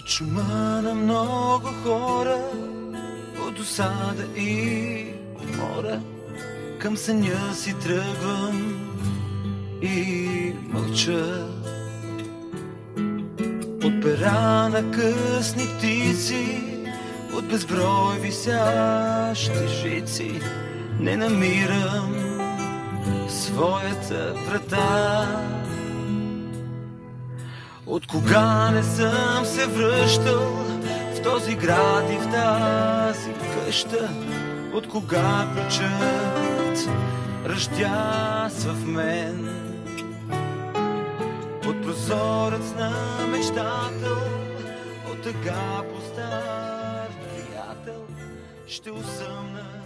От шума на много хора, от досада и умора, към съня си тръгвам и мълча. От пера на късни птици, от безброй висящи жици, не намирам своята врата. От кога не съм се връщал в този град и в тази къща, от кога ключът ръждясва в мен. От прозорец на мечтател, от тъга по стар приятел, ще усъмна